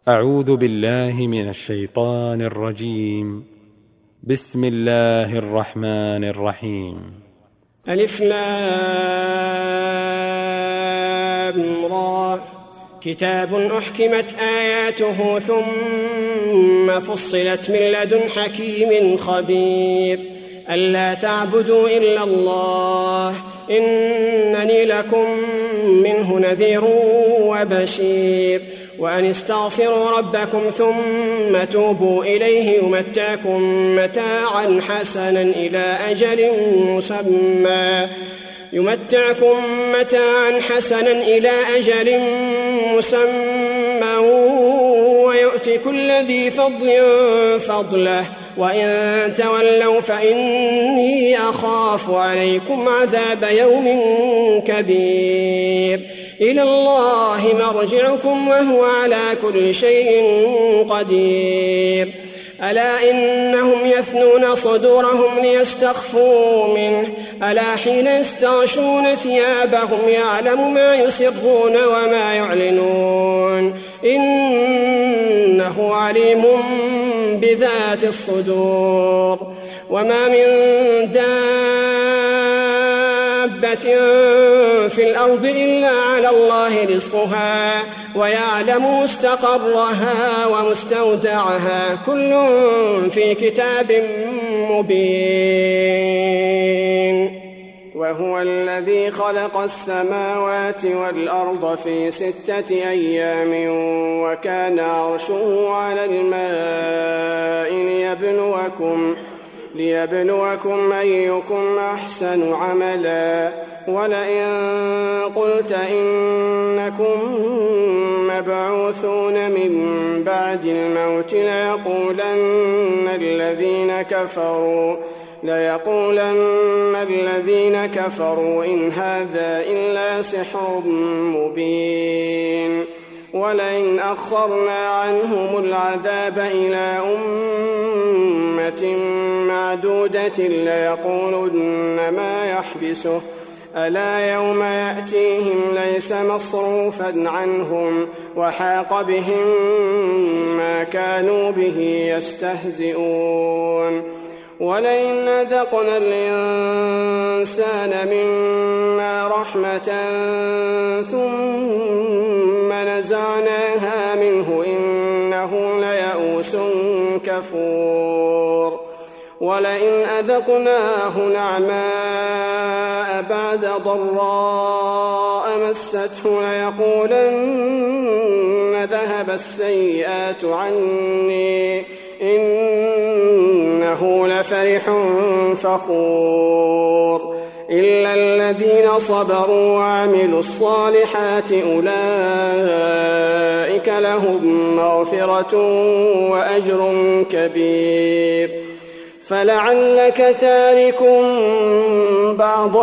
أعوذ بالله من الشيطان الرجيم. بسم الله الرحمن الرحيم. ألف لام را كتاب أحكمت آياته ثم فصلت من لدن حكيم خبير ألا تعبدوا إلا الله إنني لكم منه نذير وبشير وأن استغفروا ربكم ثم توبوا إليه يمتعكم متاعا حسنا إلى أجل مسمى ويؤتي كل ذي فضل فضله وإن تولوا فإني أخاف عليكم عذاب يوم كبير إلى الله مرجعكم وهو على كل شيء قدير ألا إنهم يثنون صدورهم ليستخفوا منه ألا حين يستغشون ثيابهم يعلم ما يسرون وما يعلنون إنه عليم بذات الصدور وما من دابة في الأرض إلا على الله رزقها ويعلم مستقرها ومستودعها كل في كتاب مبين وهو الذي خلق السماوات والأرض في 6 أيام وكان عرشه على الماء ليبلوكم أيكم أحسن عملا ولئن قلت إنكم مبعوثون من بعد الموت ليقولن الذين كفروا إن هذا إلا سحر مبين ولئن أخرنا عنهم العذاب إلى أمة معدودة ليقولن ما يحبسه ألا يوم يأتيهم ليس مصروفا عنهم وحاق بهم ما كانوا به يستهزئون ولئن أذقنا الإنسان منا رحمة ثم نزعناها منه إنه ليئوس كفور ولئن أذقناه نعماء بعد ضراء مسته ليقولن ذهب السيئات عني إنه لفرح فخور إلا الذين صبروا وعملوا الصالحات أولئك لهم مغفرة وأجر كبير فلعلك تارك بعض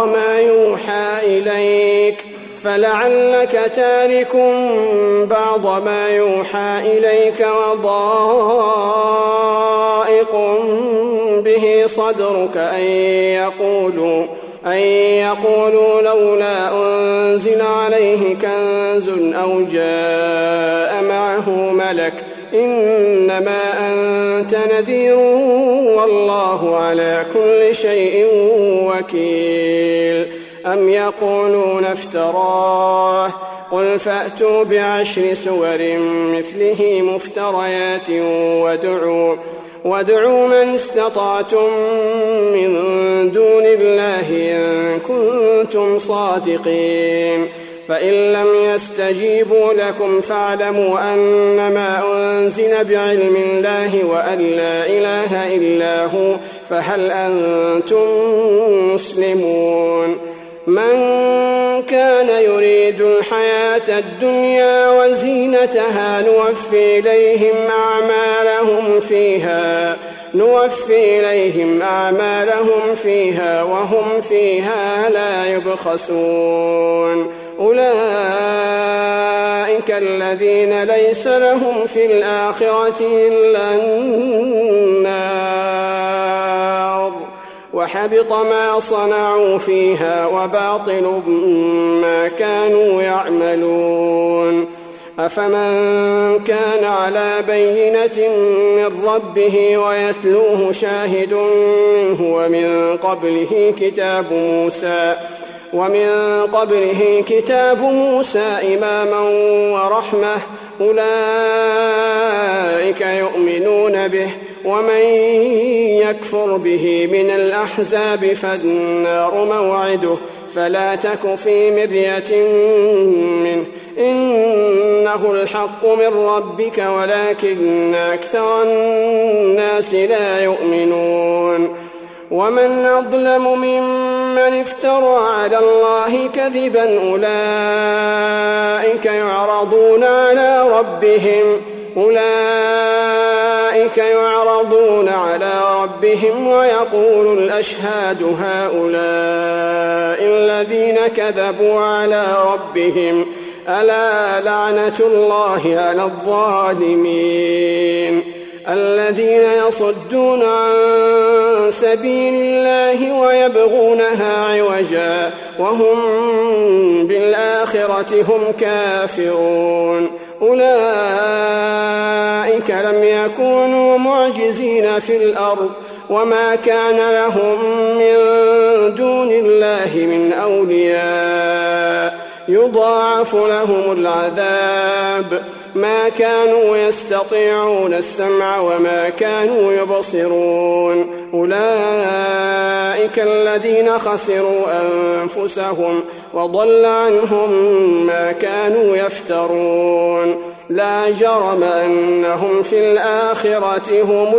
ما يوحى إليك وضائق به صدرك أن يقولوا لولا أنزل عليه كنز أو جاء معه ملك إنما أنت نذير والله على كل شيء وكيل أم يقولون افتراه قل فأتوا ب10 سور مثله مفتريات وادعوا من استطعتم من دون الله إن كنتم صادقين فإن لم يستجيبوا لكم فاعلموا أنما أنزل بعلم الله وأن لا إله إلا هو فهل أنتم مسلمون من كان يريد الحياة الدنيا وزينتها نوفي إليهم أعمالهم فيها وهم فيها لا يبخسون أولئك الذين ليس لهم في الآخرة إلا النار وحبط ما صنعوا فيها وباطل ما كانوا يعملون أفمن كان على بينة من ربه ويتلوه شاهد منه ومن قبله كتاب موسى إماما ورحمة أولئك يؤمنون به ومن يكفر به من الأحزاب فالنار موعده فلا تك في مرية منه إنه الحق من ربك ولكن أكثر الناس لا يؤمنون ومن أظلم ممن افترى على الله كذبا أولئك يعرضون على ربهم ويقول الأشهاد هؤلاء الذين كذبوا على ربهم ألا لعنة الله على الظالمين الذين يصدون عن سبيل الله ويبغونها عوجا وهم بالآخرة هم كافرون أولئك لم يكونوا معجزين في الأرض وما كان لهم من دون الله من أولياء يضاعف لهم العذاب ما كانوا يستطيعون السمع وما كانوا يبصرون أولئك الذين خسروا أنفسهم وضل عنهم ما كانوا يفترون لا جرم أنهم في الآخرة هم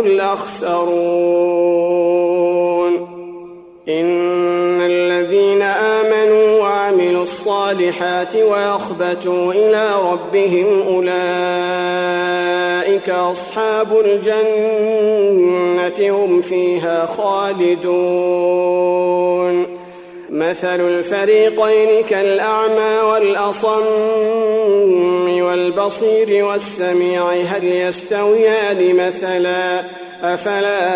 الأخسرون إن الذين آمنوا وعملوا الصالحات وأخبتوا إلى ربهم أولئك أصحاب الجنة هم فيها خالدون مثل الفريقين كالأعمى والأصم والبصير والسميع هل يستويان مثلا أفلا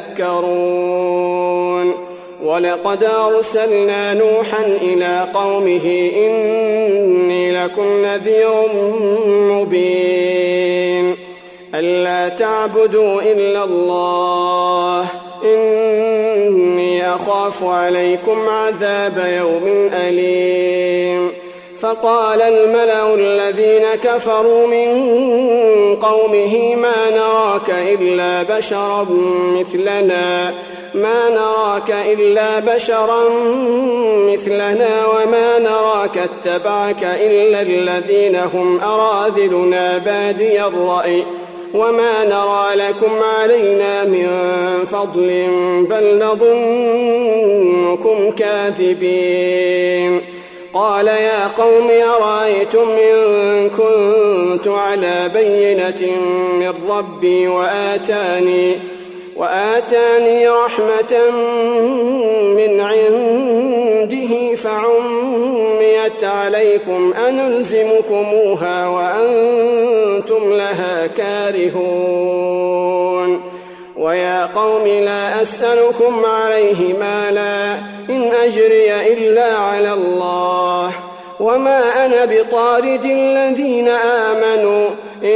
تذكرون ولقد أرسلنا نوحا إلى قومه إني لكم نذير مبين ألا تعبدوا إلا الله إني أخاف عليكم عذاب يوم أليم فقال الملأ الذين كفروا من قومه ما نراك إلا بشرا مثلنا وما نراك اتبعك إلا الذين هم أراذلنا بادي الرأي وما نرى لكم علينا من فضل بل نظنكم كاذبين قال يا قوم أرأيتم إن كنت على بينة من ربي وآتاني رحمة من عنده فعميت عليكم أنلزمكموها وأنتم لها كارهون ويا قوم لا أسألكم عليه مالا إن أجري إلا على الله وما أنا بطارد الذين آمنوا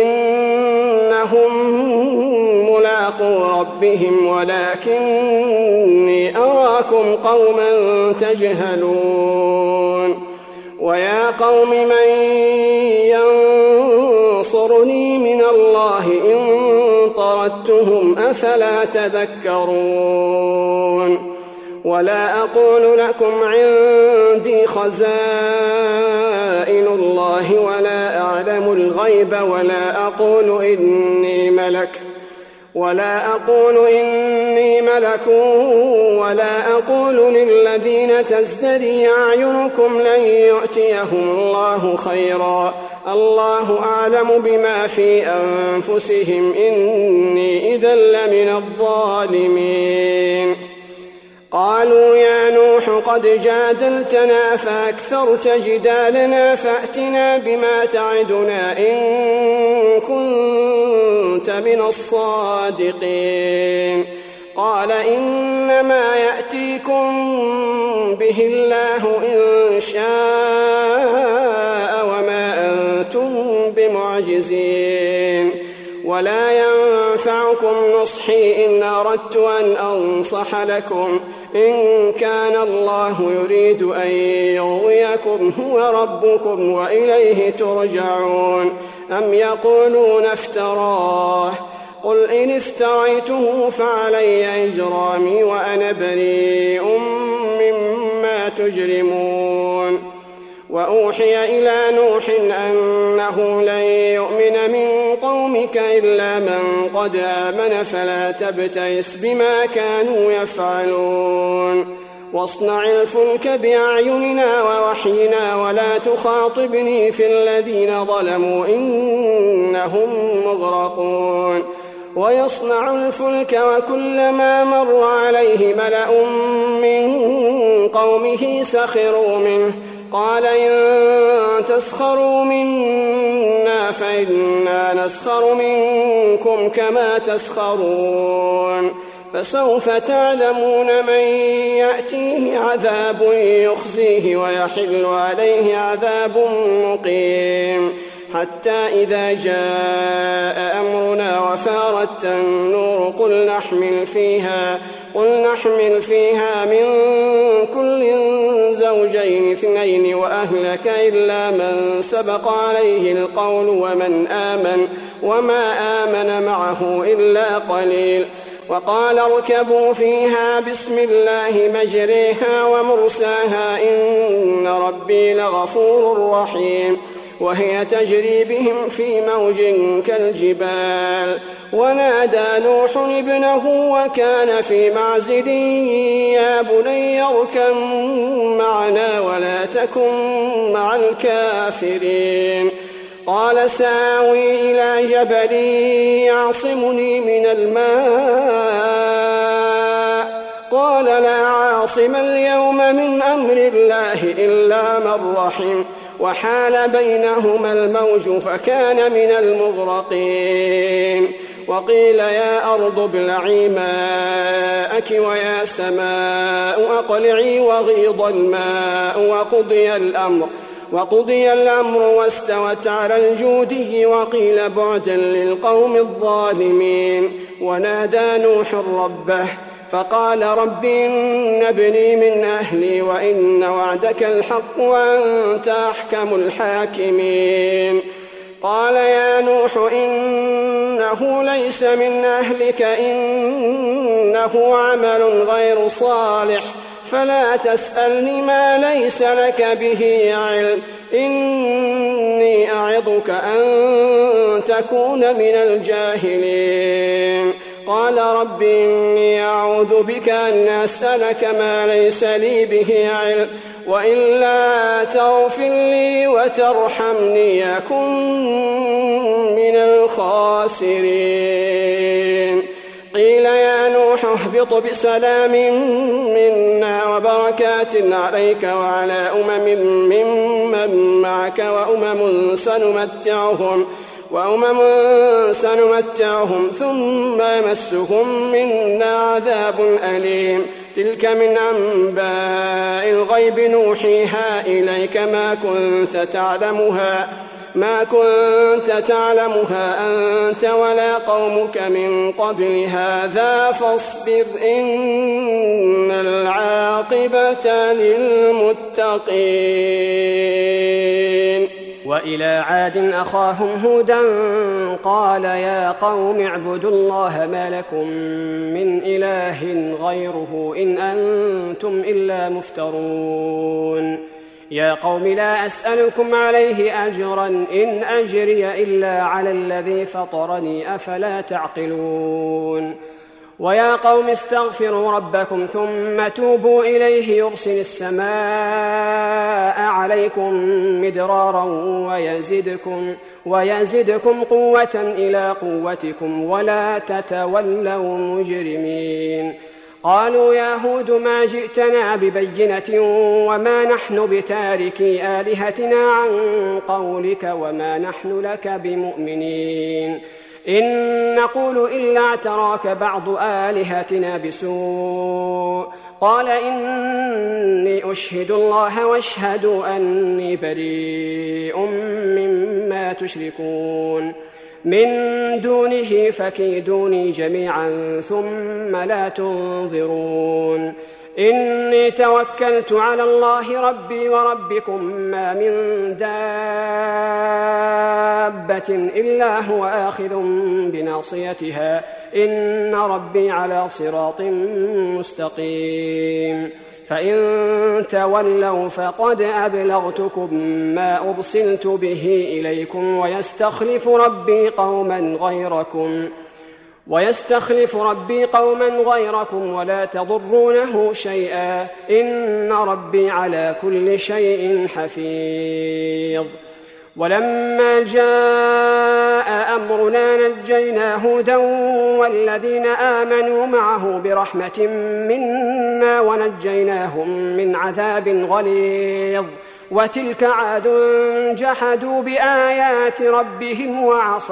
إنهم ملاقو ربهم ولكني أراكم قوما تجهلون ويا قوم من ينصرني من الله إن طردتهم أفلا تذكرون ولا أقول لكم عندي خزائن الله ولا أعلم الغيب ولا أقول إني ملك ولا أقول للذين تزدري أعينكم لن يؤتيهم الله خيرا الله أعلم بما في أنفسهم إني إذا لمن الظالمين قالوا يا نوح قد جادلتنا فأكثرت جدالنا فأتنا بما تعدنا إن كنت من الصادقين قال إنما يأتيكم به الله إن شاء وما أنتم بمعجزين معجزين ولا ينفعكم نصحي إن أردت أن أنصح لكم إن كان الله يريد أن يغويكم هو ربكم وإليه ترجعون أم يقولون افتراه قل إن افتريته فعلي إجرامي وأنا بريء مما تجرمون وأوحي إلى نوح أنه لن يؤمن من قومك إلا من قد آمن فلا تبتئس بما كانوا يفعلون واصنع الفلك بأعيننا ووحينا ولا تخاطبني في الذين ظلموا إنهم مغرقون ويصنع الفلك وكلما مر عليه ملأ من قومه سخروا منه قال إن تسخروا منا فإنا نسخر منكم كما تسخرون فسوف تعلمون من يأتيه عذاب يخزيه ويحل عليه عذاب مقيم حتى إذا جاء أمرنا وفارت النور قل نحمل فيها من كل زوجين اثنين وأهلك إلا من سبق عليه القول وما آمن معه إلا قليل وقال اركبوا فيها بسم الله مجريها ومرساها إن ربي لغفور رحيم وهي تجري بهم في موج كالجبال ونادى نوح ابنه وكان في معزل يا بني اركب معنا ولا تكن مع الكافرين قال سآوي إلى جبل يعصمني من الماء قال لا عاصم اليوم من أمر الله إلا من رحم وحال بينهما الموج فكان من المغرقين وقيل يا أرض ابلعي ماءك ويا سماء أقلعي وغيض الماء وقضي الأمر واستوت على الجودي وقيل بعدا للقوم الظالمين ونادى نوح ربه فقال رب إن ابني من أهلي وإن وعدك الحق وأنت أحكم الحاكمين قال يا نوح إنه ليس من أهلك إنه عمل غير صالح فلا تسألني ما ليس لك به علم إني أعظك أن تكون من الجاهلين قال رب إني أعوذ بك أن أسألك ما ليس لي به علم وإلا تغفر لي وترحمني أكن من الخاسرين قيل يا نوح اهبط بسلام منا وبركات عليك وعلى ممن معك وأمم سنمتعهم ثم يمسهم منا عذاب أليم تلك من أنباء الغيب نوحيها إليك ما كنت تعلمها أنت ولا قومك من قبل هذا فاصبر إن العاقبة للمتقين وإلى عاد أخاهم هودا قال يا قوم اعبدوا الله ما لكم من إله غيره إن أنتم إلا مفترون يا قوم لا أسألكم عليه أجرا إن أجري إلا على الذي فطرني أفلا تعقلون ويا قوم استغفروا ربكم ثم توبوا إليه يرسل السماء عليكم مدرارا ويزدكم قوة إلى قوتكم ولا تتولوا مجرمين قالوا يا هود ما جئتنا ببينة وما نحن بتاركي آلهتنا عن قولك وما نحن لك بمؤمنين إن نقول إلا اعتراك بعض آلهتنا بسوء قال إني أشهد الله واشهدوا أني بريء مما تشركون من دونه فكيدوني جميعا ثم لا تنظرون إني توكلت على الله ربي وربكم ما من دابة إلا هو آخذ بناصيتها إن ربي على صراط مستقيم فإن تولوا فقد أبلغتكم ما أرسلت به إليكم ويستخلف ربي قوما غيركم ولا تضرونه شيئا إن ربي على كل شيء حفيظ ولما جاء أمرنا نجينا هودا والذين آمنوا معه برحمة منا ونجيناهم من عذاب غليظ وتلك عاد جحدوا بآيات ربهم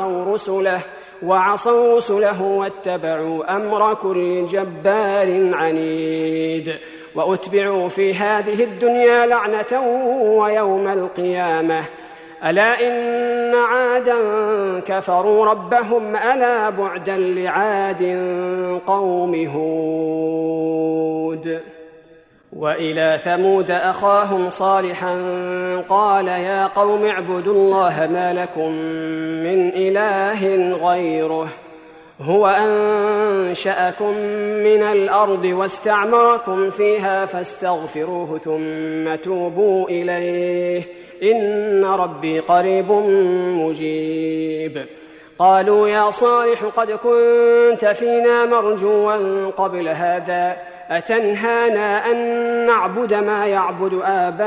وعصوا رسله واتبعوا أمر كل جبار عنيد وأتبعوا في هذه الدنيا لعنة ويوم القيامة ألا إن عادا كفروا ربهم ألا بعدا لعاد قوم هود وإلى ثمود أخاهم صالحا قال يا قوم اعبدوا الله ما لكم من إله غيره هو أنشأكم من الأرض واستعمركم فيها فاستغفروه ثم توبوا إليه إن ربي قريب مجيب قالوا يا صالح قد كنت فينا مرجوا قبل هذا أتنهانا أن نعبد ما يعبد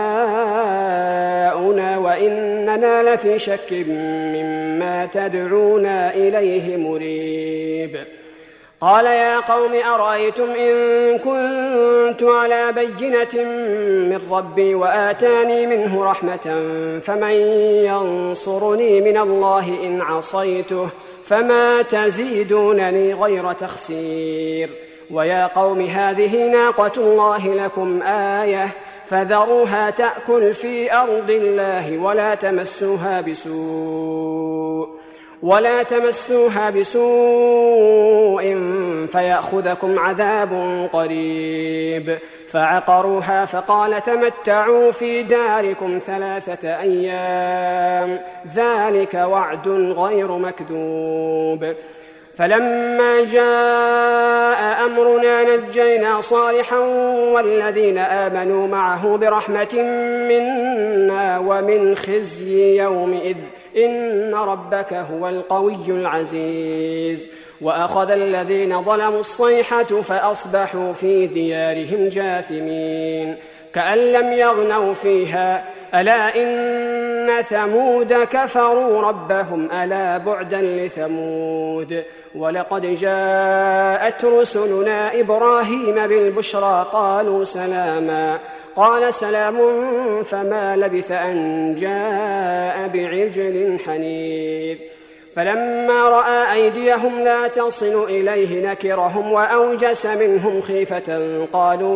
آباؤنا وإننا لفي شك مما تدعونا إليه مريب قال يا قوم أرأيتم إن كنت على بينة من ربي وآتاني منه رحمة فمن ينصرني من الله إن عصيته فما تزيدونني غير تخسير ويا قوم هذه ناقة الله لكم آية فذروها تأكل في أرض الله ولا تمسوها بسوء فيأخذكم عذاب قريب فعقروها فقال تمتعوا في داركم 3 أيام ذلك وعد غير مكذوب فلما جاء أمرنا نجينا صالحا والذين آمنوا معه برحمة منا ومن خزي يومئذ إن ربك هو القوي العزيز وأخذ الذين ظلموا الصيحة فأصبحوا في ديارهم جاثمين كأن لم يغنوا فيها ألا إن ثمود كفروا ربهم ألا بعدا لثمود ولقد جاءت رسلنا إبراهيم بالبشرى قالوا سلاما قال سلام فما لبث أن جاء بعجل حنيذ فلما رأى أيديهم لا تصل إليه نكرهم وأوجس منهم خيفة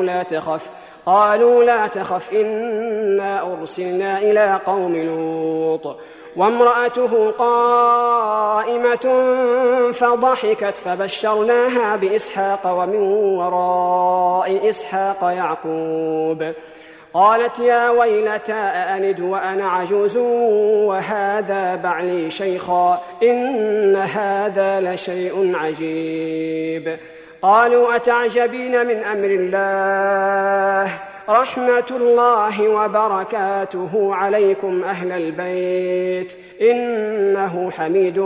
قالوا لا تخف إنا أرسلنا إلى قوم لوط وامرأته قائمة فضحكت فبشرناها بإسحاق ومن وراء إسحاق يعقوب قالت يا ويلتى أألد وأنا عجوز وهذا بعلي شيخا إن هذا لشيء عجيب قالوا أتعجبين من أمر الله رحمة الله وبركاته عليكم أهل البيت إنه حميد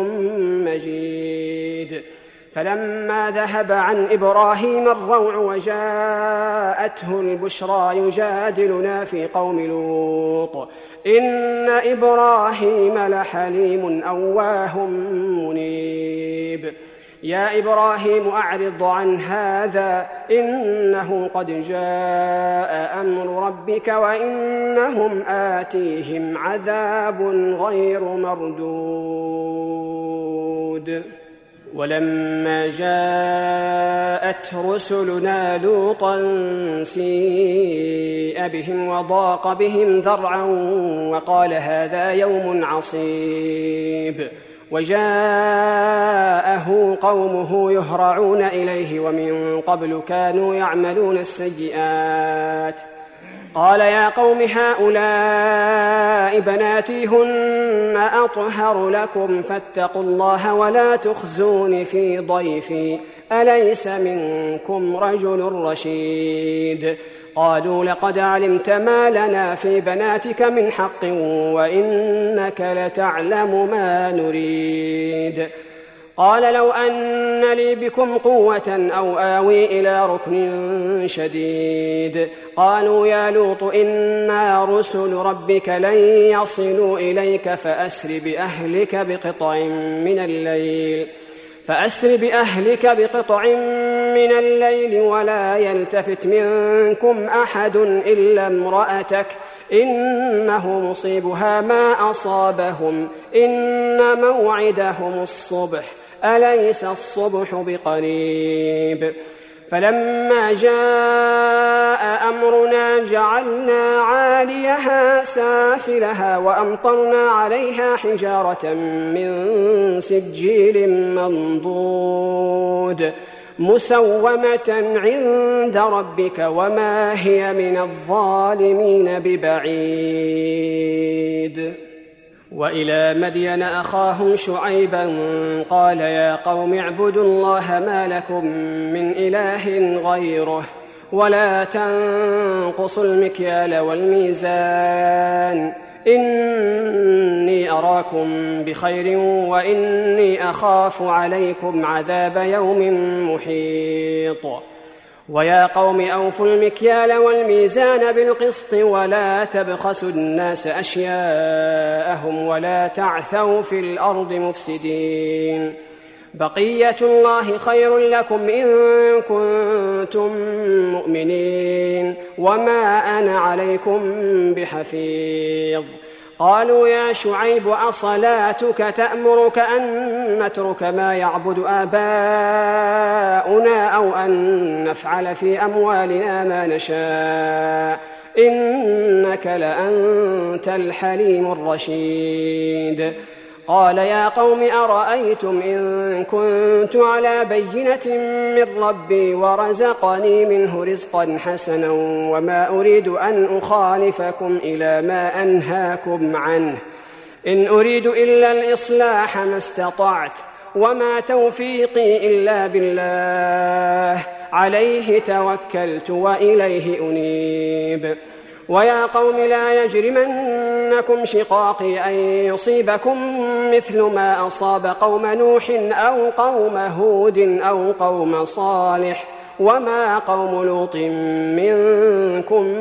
مجيد فلما ذهب عن إبراهيم الروع وجاءته البشرى يجادلنا في قوم لوط إن إبراهيم لحليم أواه منيب يا إبراهيم أعرض عن هذا إنه قد جاء أمر ربك وإنهم آتيهم عذاب غير مردود ولما جاءت رسلنا لوطا سيء بهم وضاق بهم ذرعا وقال هذا يوم عصيب وجاءه قومه يهرعون إليه ومن قبل كانوا يعملون السيئات قال يا قوم هؤلاء بناتي هن أطهر لكم فاتقوا الله ولا تخزون في ضيفي أليس منكم رجل رشيد قالوا لقد علمت ما لنا في بناتك من حق وإنك لتعلم ما نريد قال لو أن لي بكم قوة أو آوي إلى ركن شديد قالوا يا لوط إنا رسل ربك لن يصلوا إليك فأسر بقطع من الليل ولا يلتفت منكم أحد إلا امرأتك إنه مصيبها ما أصابهم إن موعدهم الصبح أليس الصبح بقريب فلما جاء أمرنا جعلنا عاليها سافلها وأمطرنا عليها حجارة من سجيل منضود مسومة عند ربك وما هي من الظالمين ببعيد وإلى مدين أخاهم شعيبا قال يا قوم اعبدوا الله ما لكم من إله غيره ولا تنقصوا المكيال والميزان إني أراكم بخير وإني أخاف عليكم عذاب يوم محيط ويا قوم أوفوا المكيال والميزان بالقسط ولا تبخسوا الناس أشياءهم ولا تعثوا في الأرض مفسدين بقية الله خير لكم إن كنتم مؤمنين وما أنا عليكم بحفيظ قالوا يا شعيب أصلاتك تأمرك أن نترك ما يعبد آباؤنا أو أن نفعل في أموالنا ما نشاء إنك لأنت الحليم الرشيد قال يا قوم أرأيتم إن كنت على بينة من ربي ورزقني منه رزقا حسنا وما أريد أن أخالفكم إلى ما أنهاكم عنه إن أريد إلا الإصلاح ما استطعت وما توفيقي إلا بالله عليه توكلت وإليه أنيب ويا قوم لا يجرمنكم شقاقي أن يصيبكم مثل ما أصاب قوم نوح أو قوم هود أو قوم صالح وما قوم لوط منكم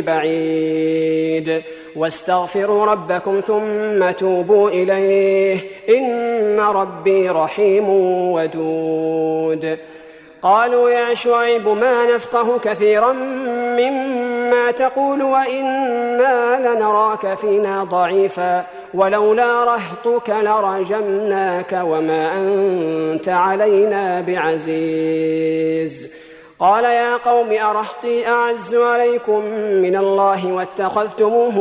ببعيد واستغفروا ربكم ثم توبوا إليه إن ربي رحيم ودود قالوا يا شعيب ما نفقه كثيرا مما تقول وإنا لنراك فينا ضعيفا ولولا رهطك لرجمناك وما أنت علينا بعزيز قال يا قوم أرهطي أعز عليكم من الله واتخذتموه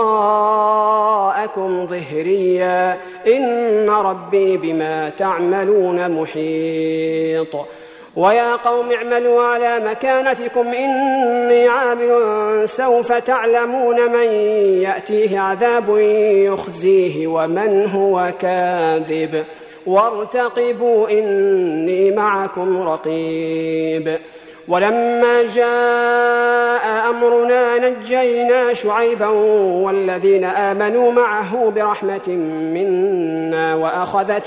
وراءكم ظهريا إن ربي بما تعملون محيط ويا قوم اعملوا على مكانتكم إني عامل سوف تعلمون من يأتيه عذاب يخزيه ومن هو كاذب وارتقبوا إني معكم رقيب ولما جاء أمرنا نجينا شعيبا والذين آمنوا معه برحمة منا وأخذت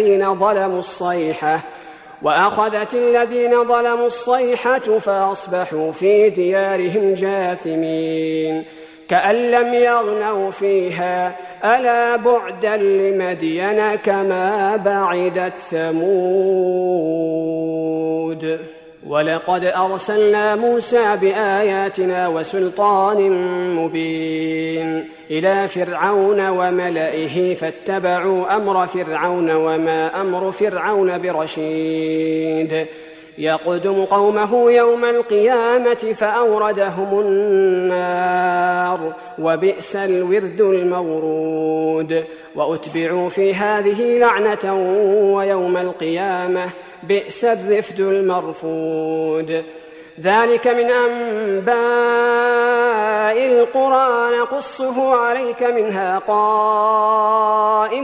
الذين ظلموا الصيحة فأصبحوا في ديارهم جاثمين كأن لم يغنوا فيها ألا بعدا لمدين كما بعدت ثمود ولقد أرسلنا موسى بآياتنا وسلطان مبين إلى فرعون وملئه فاتبعوا أمر فرعون وما أمر فرعون برشيد يقدم قومه يوم القيامة فأوردهم النار وبئس الورد المورود وأتبعوا في هذه لعنة ويوم القيامة بئس الرفد المرفود ذلك من أنباء القرى نقصه عليك منها قائم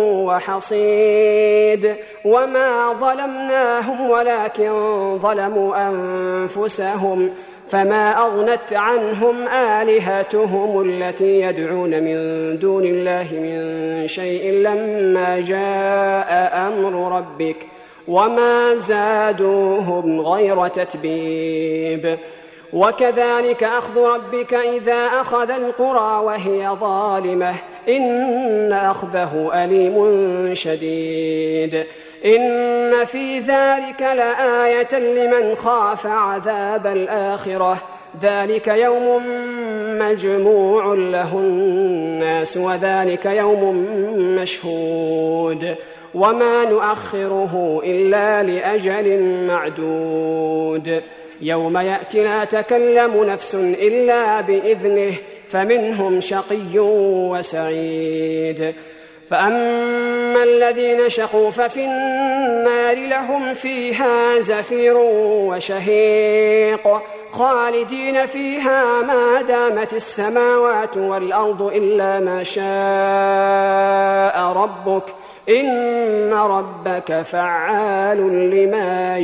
وحصيد وما ظلمناهم ولكن ظلموا أنفسهم فما أغنت عنهم آلهتهم التي يدعون من دون الله من شيء لما جاء أمر ربك وما زادوهم غير تتبيب وكذلك أخذ ربك إذا أخذ القرى وهي ظالمة إن أخذه أليم شديد إن في ذلك لآية لمن خاف عذاب الآخرة ذلك يوم مجموع له الناس وذلك يوم مشهود وما نؤخره إلا لأجل معدود يوم يأتي لا تكلم نفس إلا بإذنه فمنهم شقي وسعيد فأما الذين شقوا ففي النار لهم فيها زفير وشهيق خالدين فيها ما دامت السماوات والأرض إلا ما شاء ربك إن ربك فعال لما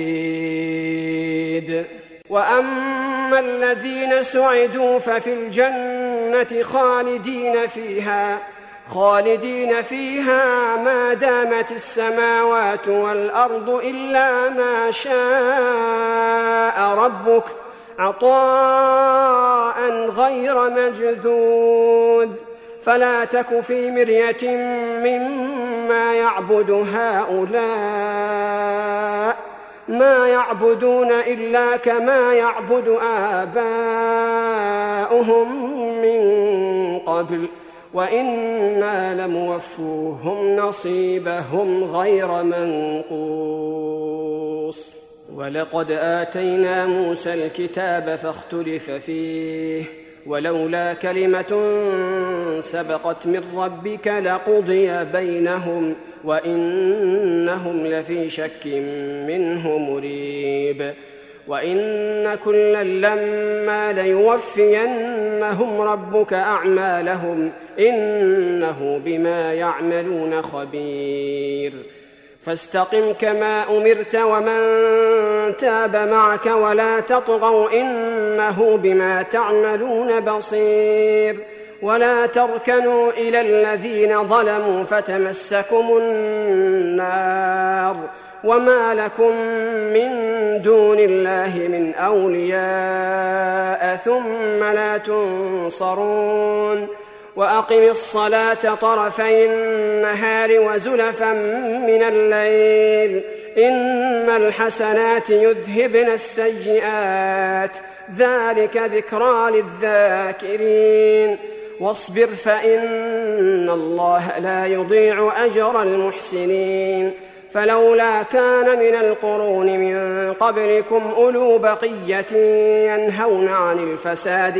يريد وأما الذين سعدوا ففي الجنة خالدين فيها ما دامت السماوات والأرض إلا ما شاء ربك عطاء غير مجذوذ فلا تك في مرية مما يعبد هؤلاء ما يعبدون إلا كما يعبد آباؤهم من قبل وإنا لموفوهم نصيبهم غير منقوص ولقد آتينا موسى الكتاب فاختلف فيه ولولا كلمة سبقت من ربك لقضي بينهم وإنهم لفي شك منه مريب وإن كلا لما ليوفينهم ربك أعمالهم إنه بما يعملون خبير فاستقم كما أمرت ومن تاب معك ولا تطغوا إنه بما تعملون بصير ولا تركنوا إلى الذين ظلموا فتمسكم النار وما لكم من دون الله من أولياء ثم لا تنصرون وأقم الصلاة طرفي النهار وزلفا من الليل إن الحسنات يذهبن السيئات ذلك ذكرى للذاكرين واصبر فإن الله لا يضيع أجر المحسنين فلولا كان من القرون من قبلكم أولو بقية ينهون عن الفساد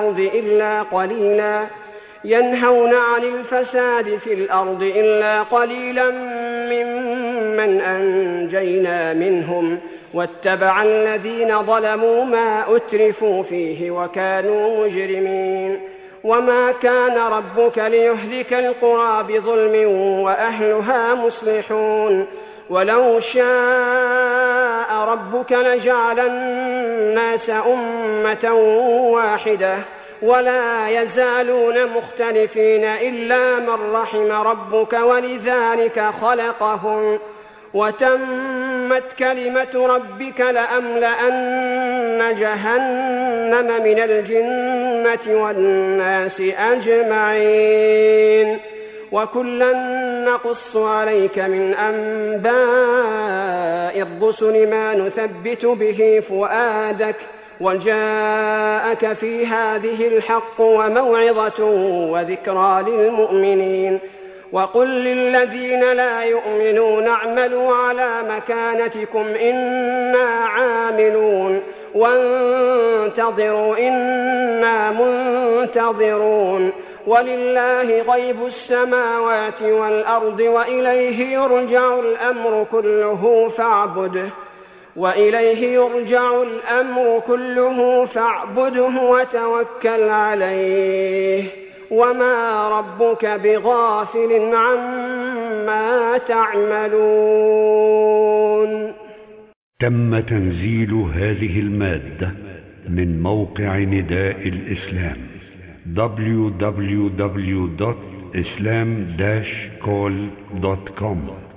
في الأرض إلا قليلا ممن أنجينا منهم واتبع الذين ظلموا ما أترفوا فيه وكانوا مجرمين وما كان ربك ليهلك القرى بظلم وأهلها مصلحون ولو شاء ربك لجعل الناس أمة واحدة ولا يزالون مختلفين إلا من رحم ربك ولذلك خلقهم وتمت كلمة ربك لأملأن جهنم من الجنة والناس أجمعين وكلا نقص عليك من أنباء الرسل ما نثبت به فؤادك وجاءك في هذه الحق وموعظة وذكرى للمؤمنين. وقل للذين لا يؤمنون اعملوا على مكانتكم إنا عاملون وانتظروا إنا منتظرون ولله غيب السماوات والأرض وإليه يرجع الأمر كله فاعبده وتوكل عليه وما ربك بغافل عما تعملون. تم تنزيل هذه المادة من موقع نداء الإسلام www.islam-call.com